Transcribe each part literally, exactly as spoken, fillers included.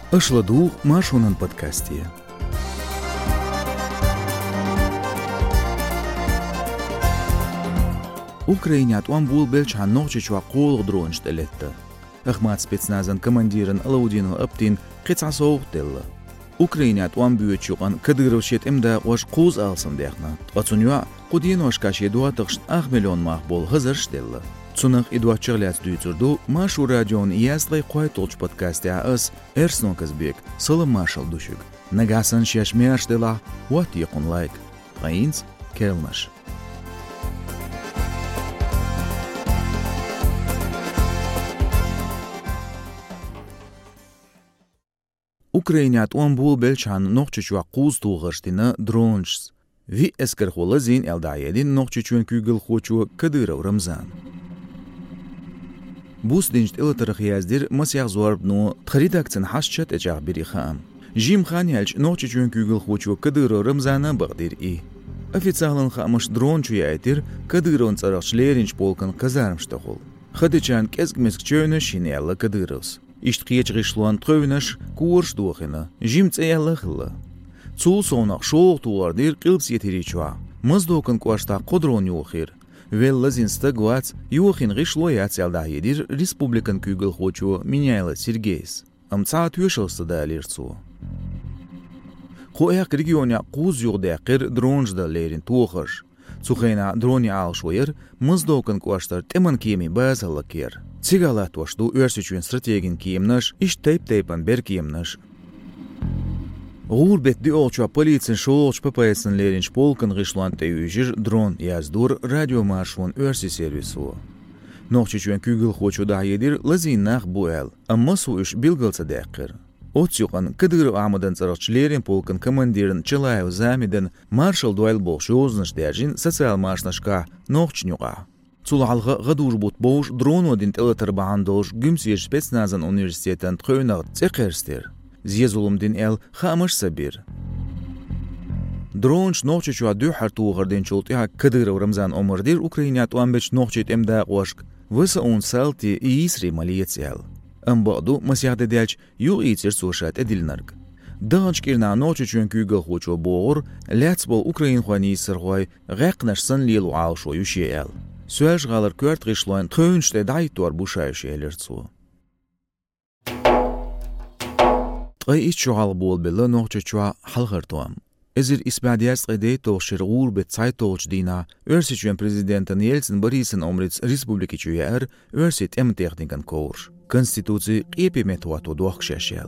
أشلدو ماشونن بودكاستي. Украинят он был бельч ханногчич ва қол дроншт элетті. Ахмат спецназан командирын Алаудину Аптин қицасоуқ делі. Украинят он бүйет жуған кадыровшет имда ош қоз алсын дяхна. Ацунюа қудин ошкаши дуатықшт ақ миллион мақ бол ғызырш делі. Цунық идуатчығляц дүйцурду машу радион яслай қой толч подкасти аас эрсно казбек сылы машал душуг. Нагасан шешмеш дела вот якун лайк. Ғайынц келмаш. Украинят он был бельчан ногчичуа қуз туғырштина дроншс. Ви эскер холы зин элдаедин ногчичуен күйгіл хочуа кадыров Рамзан. Бус диншт илатырық яздир масяқ зорбну тхаридакцин хашчат эчақ бири хаам. Жим хан ялч ногчичуен күйгіл хочуа кадыров Рамзана бағдир и. Официалын хаамыш дрончу яйтир кадыровын царық шлеринч полкан казармшта хол. Хадычан кезгмеск чөйні шинелла кадыровс. Иштқиеч ғишлуан тғөвінаш куырш дуақина, жим цәйәлі қылы. Цул сонақ шоқ туғардир қылпс етіричуа. Мыздоқын қуашта қодрон юқир. Веллі зинсті гуац юқин ғишлуя цәлдағедир республикан күйгіл хочу Миняйлы Сергейс. Амца түйшілсті да әлерцу. Қояқ регионя қуз юғдәқір дронжда лерин туғыш. Цухайна дрони алшуер мыздоқын қуаштар темін кеми бәзілі кер. Цигала тошту өрсічуен стратегин киемнаш, иш тейп-тейпан бер киемнаш. Ғурбет ди олчуа полицин шолч ппсн леринч полкан ғишлуан тейюжир дрон яздур радиомашвон өрси сервису. Нохчичуен күйгіл хочу да едир лазиннах буэл, амма су үш билгалца дәқір. Отсюқан кадыров амадан царықчлерин полкан командирин Чылаев замиден маршал дуэл болшы ознаш дәржин социал машнашка нохчнюға. Цулалғы ғадур бұт боуш дрон один тэлатыр бағандош гүмсеш спецназан университетен тқойнағыт цеқерстер. Зезулымден әл хамыш сабир. Дронш нохчичуа дүйхар туғырден чултыға кадыров Рамзан омырдир Украинят уамбеч нохчит эмда қошк высы он салти и исри малиец әл. Амбаду масяхды дәлч ю ицер сушат эдилнарг. Дағанч кирна нохчичуен күйгіл хочу боғыр ләц бол Украин хуани сырғой ғәқнашсын лилу алшо юши әл. Сөж ғалыр көрт ғишлуан төнште дайтуар бушайшы әлерцу. Тғай ич чуғал бол білі нохчичуа халғыртуам. Эзір испадияс ғидей тоғшыр ғурбет цай тоғч дина өрсичуен президентін Ельцин Борисин омриц республики чуяр өрсит эм техникан коурш. Конституции қепі метуату дуақшашел.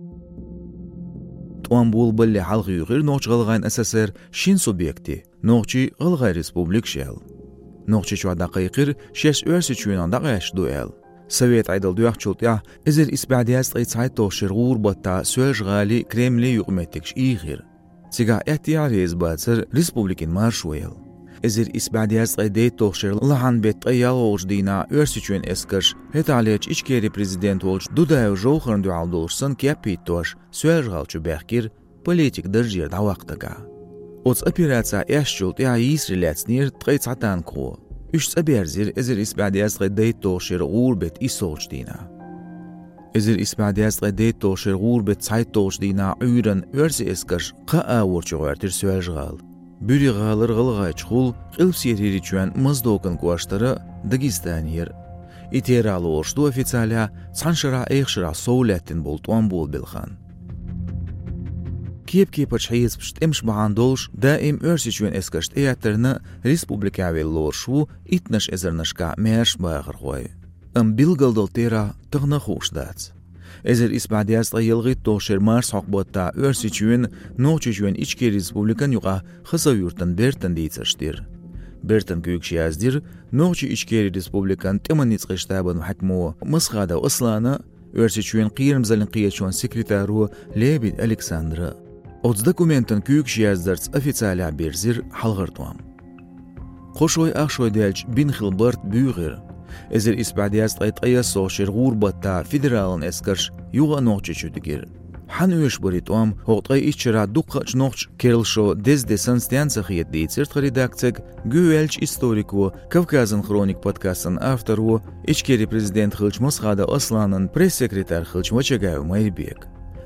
Туан бол білі халғы юғыр нохч ғылғайн СССР шин субъекти, нохчи ғылғай республик шел. Нохчичуа дақиқир шеш өрсичуен дақаш дуэл. Совет айдал дуяқчулт я эзір испадияс ғайцай тоғшыр ғурбатта сөж ғали Кремли юғметтікш иғир. Цига әттияри избатсыр республикин маршуэл. Эзір испадияс ғайдей тоғшыр лахан бет ғайал оғждина өрсичуен эскіш хеталеч ичкери президент олж дудайу жоғырын дуалдолшсын кепит тош сөж ғалчу бәқкир политик дыржир давақтыға. Оц операция эшчулт я исрилецнир тғайцатан ко. Үш цаберзир эзір испадияс ғайдей тоғшыр ғурбет исолждина. Эзір испадияс ғайдей тоғшыр ғурбет цай тоғждина үйрін өрсі эскіш қа ауырчуғартыр сөж ғал. Бүри ғалыр ғылғай чқул қылпсетері чуан мыздоқын қуаштары Дагестанер. Итералы оршду официаля цаншыра эйхшыра соулеттін болтуан бол білхан. Кеп-кеп ачхайызпшт эмш бағандолш да эм өрсичуен эскашт эяттерны республикавел лоршу итнаш эзернашка мэш бағыр қой. Ам билгалдол тера тығны хуштац. Эзер испадияс ғайылғы тоғшыр марс хоқботта өрсичуен нохчичуен ичке республикан юға қыса юртын бертін дейцаштир. Бертін күйікші аздир нохчи ичкери республикан теманиц ғиштабын хакму мысғада ұсланы өрсичуен қиырмзалын қиячуан секретару Лебед Александры. Оц документын күйікші аздарц официаля берзир халғыртуам. Қошой ақшой дәлч бин хилбарт бүйғыр. Эзер испадияс ғайтқая соғшыр ғурбатта федералын эскірш юға нохчы чүдігір. Хан өш боритуам хоғтғай иччыра дұққач нохч керілшо дездесан стянцахиет дейцерт редакцияг гүйелч историку Кавказын хроник подкастын автору ичкери президент Хылч Мосхада Асланын пресс-секретар Хылч Вачагаю Майбек.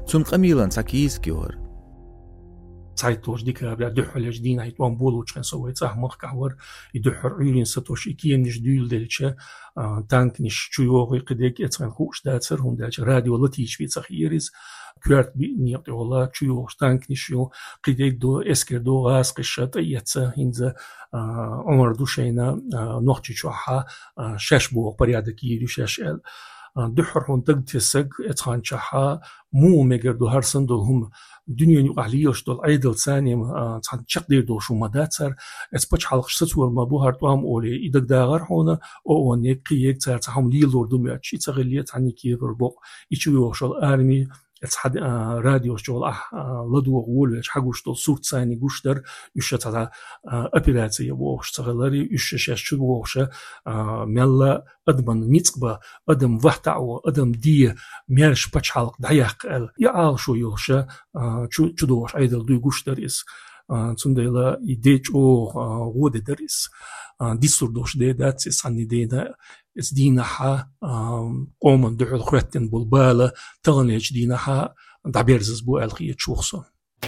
zum قميلا ساكيسكيور Zeitlos dicker der duhles dina it wan boluchen so it sag mach kawar i duhur urin satosh ikien nicht dül delche tank nicht chuyo qidek etsan khush datser hund der radio lati schweizer hier is kurt bi nicht ola chuyo tank nicht yo qidek do esker do gas qishat yetsa hinza umar dushena nochchi chuha shashbo порядок yidu shashel duhur hund tagtisag etsan chaha مو مگر دو هر سن دو هم دنیا نو علیوش دو ایدل ثانیم تان چق دیر دو شو مدت سر اس پچ حلقش ستور ما بو هر توام اولی ایدک داغر هونه او اون یک یک تر تهم لیلور دو میاد چی تغلیت هنی کی بربو ایچو یوشل ارمی اس حد رادیو شغل لدو قول حقوش دو صوت ثاني گوش در یش تا اپراتسیه بوش تغلری یش شش شو بوش ملا ادمن نيتقبا ادم وحتعو ادم دي ميرش پچ حلق دايق ال يا شو يوشا چو چدوش ايدل دو گوش دريس تندلا يديچ او ود دريس ديستور دوش دي داتس ساني دينا اس دينها قوم دحل خرتن بالباله تغنيج دينها دابيرزز بو الخي تشوخسو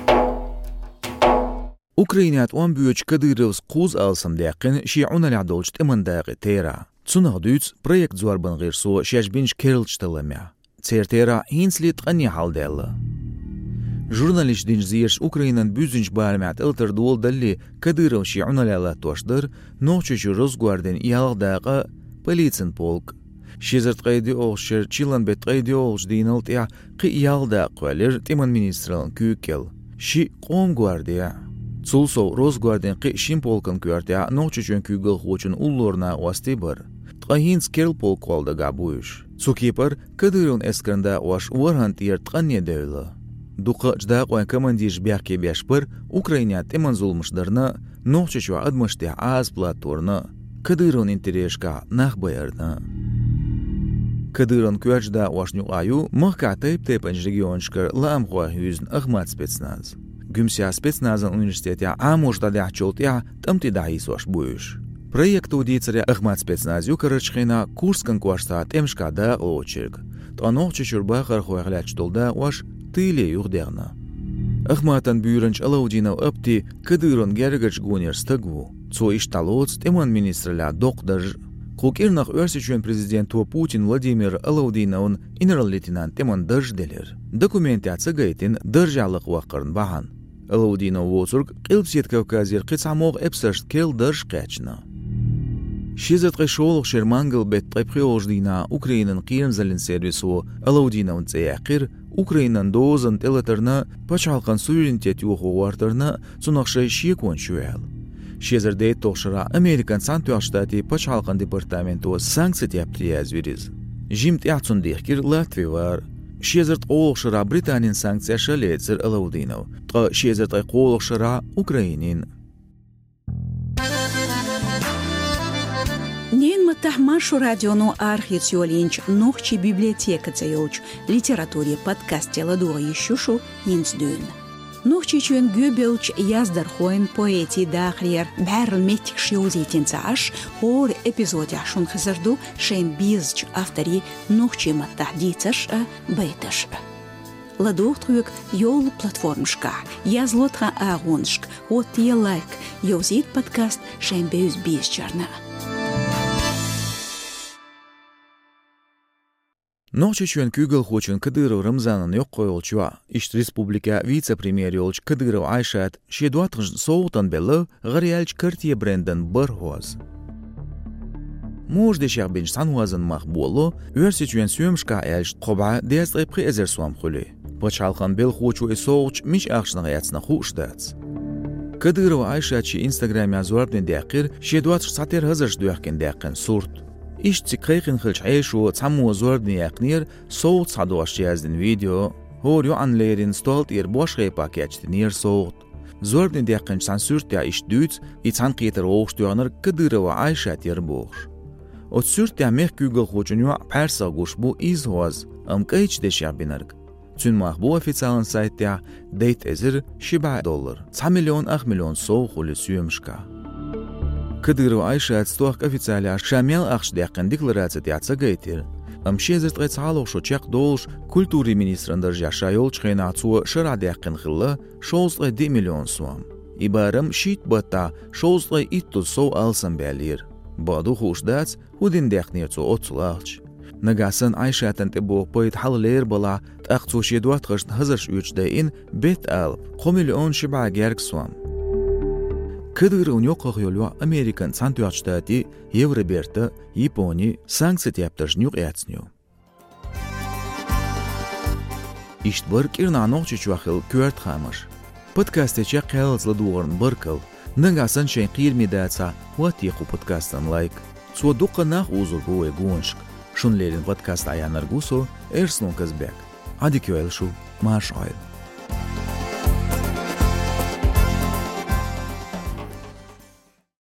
Ukrainat on büyük Kadyrovs quz alsam daqin şi'una l'adolch timan daqi tera. Tsunaq düts projekt zorban g'irso shashbinch kerlchtalamya. Certera hinsli tqani haldella. Jurnalist dinjzirsh Ukrainan büzinch balmat ilter dol dalli Kadyrov şi'una l'ala toshdir nochchu rozguarden yaldaqa politsin polk. Shizert qaydi oğshir chilan bet qaydi oğsh dinalt ya qi yalda qalir timan ministralın kükel. Şi qom guardia. Sulso Rosguarden qi shim polkan kuyartia nochchun kugel hochun ullorna wastibar. Tqahins kerl polk qalda gabuish. Sukipar Kadyrov eskranda wash warhant yer tqanne devla. Duqa jda qoy komandish biaqi beshpar Ukraina teman zulmishdarna nochchu admashti az platorna Kadyrov intereshka nakhbayarna. Kadyrov kuyajda washnu ayu mahka tayp taypanj regionshkar lam khwa hüzn Ahmad Spetsnaz. Gümsya Spetsnazın Üniversiteti Amurda dahçoltya tamti dahis wash buish. Проект удицаря Ахмат Спецназ юкарычхина Курскан квашта темшка да очерг. Танох чурба хархуягляч толда ваш тыле югдерна. Ахматан бюренч Алаудинов апти Кадырон гергач гунер стагву. Цо ишталоц теман министрля доктор Кукирнах өрсичен президенту Путин Владимир Алаудиновын инерал-лейтенант теман дажделер. Документация гайтин держалык вақырн бахан. Алаудинов воцург қилпсет Кавказер қицамоғ эпсашт кел дырж қячна. Шизет қишолық шермангл бет қайпқиождина Украинан қиемзалин сервису Алаудиновын цеяқир Украинан дозан телатерна пачалқан суверенитет юхуартарна цунақшай шиекуан шуэл. Шезердей тоқшыра Американ Сантуяқ штати пачалқан департаменту санкция тяптияз вериз. Жимт яцун дехкир Латвий вар. Шезерт олықшыра Британин санкция шалецер Алаудинов. Тқа шезерт олықшыра Украинин. Нен матахмашу радиону архициолинч нохчи библиотека цеёч литературе подкасте ладуа ещушу инсдюн. Нохчи чуен гюбелч яздархоин поэти дахриер бәрл метик шиозитин цааш ор эпизоде ашун хазарду шен бизч автори нохчи матахдицаш бейташ. Ладухтрук йол платформшка язлотха агоншк от я лайк йозит подкаст шен беюз бизчарна. Nochchun Kugel hochun Kadyrov Ramzanan yok koyulchua. İşt Respublika vice-premier yolch Kadyrov Ayshat şedwatgın soğutan belli garialch kartiye brenden barhoz. Mojde şarbinç sanwazın maqbulu ürsitüen süemşka elch qoba dest repri ezer suam khuli. Pachalkan bel hochu esoğuch mich axşna yatsna xushtats. Kadyrov Ayshat şi Instagram yazwarben daqir şedwat sater hazırş duyaqken daqen surt. İş tsiqayqin xilch ayshu tsamu zorbni yaqnir soğut sadoş yazdin video hor yo anlerin stolt ir boşgay paketnir soğut zorbni daqin sansürt ya iş düt itsan qiter oğuştuyanır Kadyrov Ayshat yer boğ ot sürt ya meh Google xochunyo persa gush bu izhoz am qaych de şabinarg Tün mahbu ofitsialın saytya date ezir shiba dollar one milyon eight milyon soğuk ulu süyümşka Kadyrov Ayshat stoq ofitsialia shamel axsh daqin deklarasiya tiyatsa gaytir. Am șezet rețaloq şo çaq dolş kulturi ministrender yaşayol çxenatsu şıradaqın xilla şozqe milyon suam. İbarım şit bata şozqe ittu so alsan belir. Badu xoşdats hudin daqnirtsu otsulağç. Nagasın Ayşatan tebo poyt haller bala taqtsu şedwat qışt hazırş üçdein bet alp qomilyon şiba gerg suam. Kıdır unyoq yolwa Amerikan Santuaq Shtati Yevroberta Yaponi sanksiya yaptırjnyuq yatsnyu. İştbir kirnanoq çuaqil kürt xamış. Podcast'e qelzla duğurn birkil. Nagasın şen qirmidatsa watiqu podcast'an like. Su duqanaq uzur bu egunşq. Şunlerin podcast ayanarguso ersnon kazbek. Hadi köel şu marş ayl.